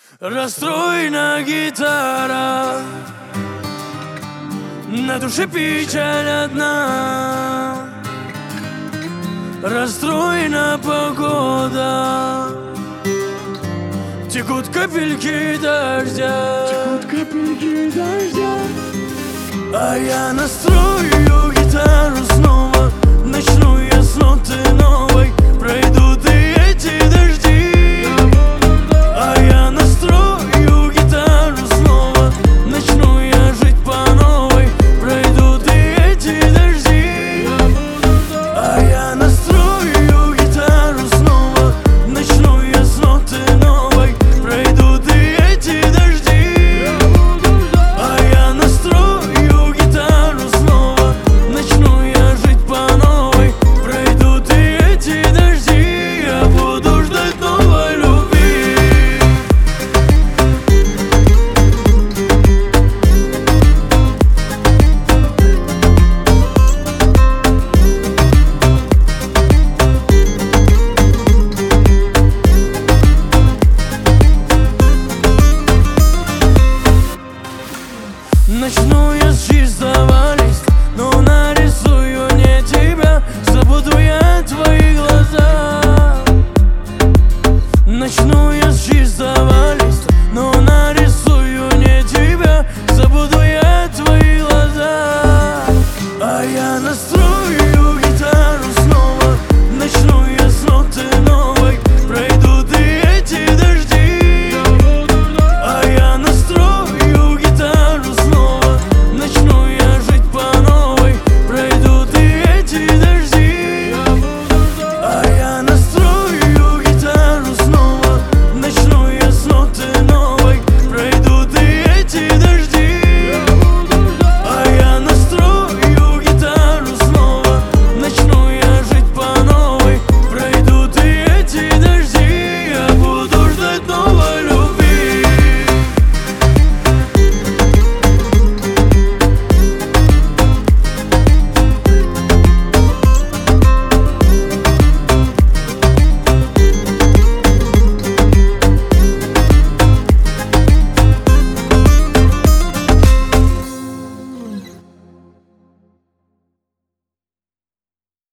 Расстроена гитара, на душе печаль одна. Расстроена погода, текут капельки дождя. А я настрою гитару снова, начну я с ноты новой. Пройдут и эти дожди. А я настрою гитару снова, начну я жить по новой. Пройдут и эти дожди. А я настрою гитару снова, начну я с ноты новой. Пройдут и эти дожди. А я настрою гитару снова, начну я жить по новой. Пройдут и эти дожди, я буду ждать новой любви. Начну я с чистого листа, но нарисую не тебя. Забуду я твои глаза. Начну я с чистого